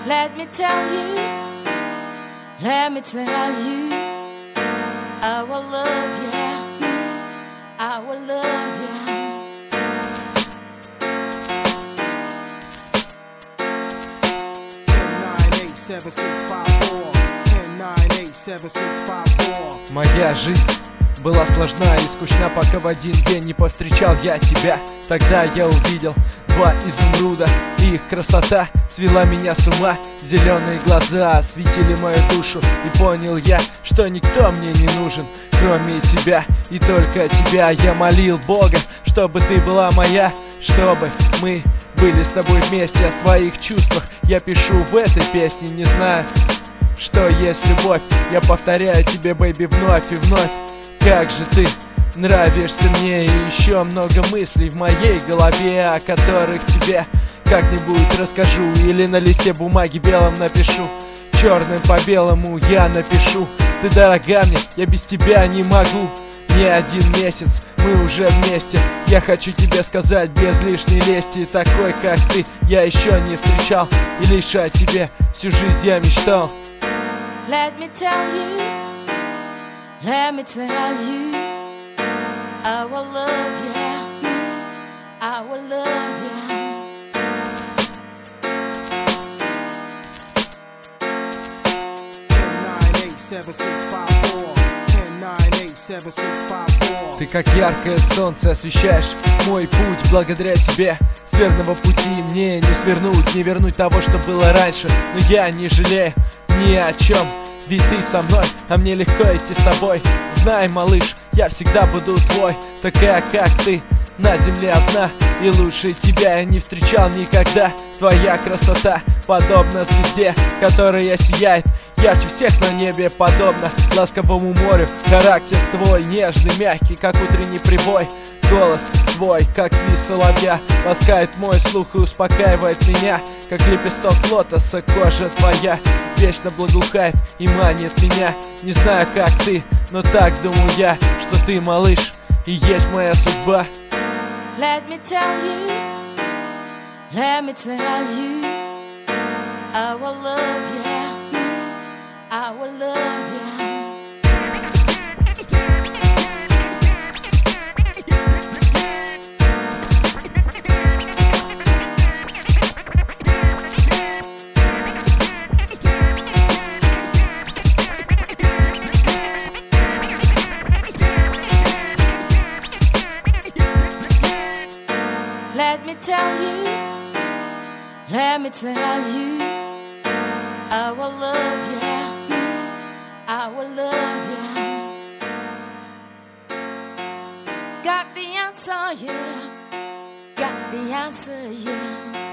Let me tell you, I will love you, I will love you. 10-9-8-7-6-5-4 10-9-8-7-6-5-4. Моя жизнь была сложна и скучна, пока в один день не повстречал я тебя. Тогда я увидел два изумруда, и их красота свела меня с ума. Зеленые глаза осветили мою душу, и понял я, что никто мне не нужен, кроме тебя. И только тебя я молил Бога, чтобы ты была моя, чтобы мы были с тобой вместе. О своих чувствах я пишу в этой песне, не знаю, что есть любовь. Я повторяю тебе, бэйби, вновь и вновь. Как же ты нравишься мне, и еще много мыслей в моей голове, о которых тебе как-нибудь расскажу. Или на листе бумаги белом напишу, черным по белому я напишу: ты дорога мне, я без тебя не могу. Не один месяц мы уже вместе. Я хочу тебе сказать без лишней лести: такой, как ты, я еще не встречал, и лишь о тебе всю жизнь я мечтал. Let me tell you, I will love you, I will love you. 10-9-8-7-6-5-4 10-9-8-7-6-5-4. Ты как яркое солнце освещаешь мой путь. Благодаря тебе с верного пути мне не свернуть, не вернуть того, что было раньше. Но я не жалею ни о чем, ведь ты со мной, а мне легко идти с тобой. Знай, малыш, я всегда буду твой. Такая, как ты, на земле одна, и лучше тебя я не встречал никогда. Твоя красота подобна звезде, которая сияет ярче всех на небе, подобно ласковому морю. Характер твой нежный, мягкий, как утренний прибой. Голос твой, как свист соловья, ласкает мой слух и успокаивает меня, как лепесток лотоса. Кожа твоя вечно благоухает и манит меня. Не знаю, как ты, но так думаю я, что ты, малыш, и есть моя судьба. Let me tell you, I will love you, I will love you. Let me tell you, I will love you, I will love you. Got the answer, yeah, got the answer, yeah.